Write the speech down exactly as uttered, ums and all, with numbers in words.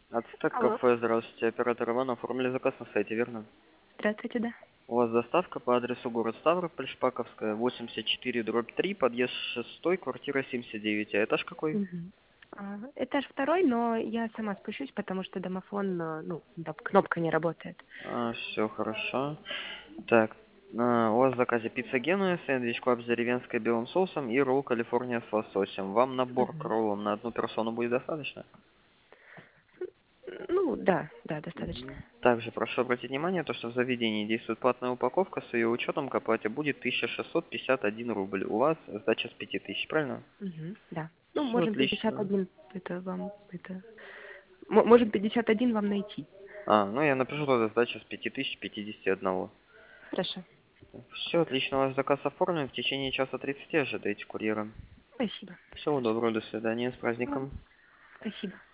Ацтек Алло. кафе, здравствуйте. Оператор Иван, оформили заказ на сайте, верно? Здравствуйте, да. У вас доставка по адресу город Ставрополь, Шпаковская, восемьдесят четыре, дробь три, подъезд шестой, квартира семьдесят девять. А этаж какой? Мгм. А, этаж второй, но я сама спущусь, потому что домофон, а, ну, да, кнопка не работает. А, все хорошо. Так, а, у вас в заказе пицца Генуя, сэндвич клаб с деревенской белым соусом и ролл Калифорния с лососем. Вам набор к Мгм. роллам на одну персону будет достаточно? Ну, да, да, достаточно. Мгм. Также прошу обратить внимание, то, что в заведении действует платная упаковка, с ее учетом к оплате будет тысяча шестьсот пятьдесят один рубль. У вас сдача с пяти тысяч, правильно? Мгм. Да. Ну, Все можем пятьдесят отлично. один, это вам, это... мо- Можем пятьдесят один вам найти. А, ну я напишу тогда сдача с пяти тысяч пятидесяти одного. Хорошо. Все отлично, ваш заказ оформлен. В течение часа тридцати ожидайте курьера. Спасибо. Всего доброго, до свидания, с Вам праздником. спасибо.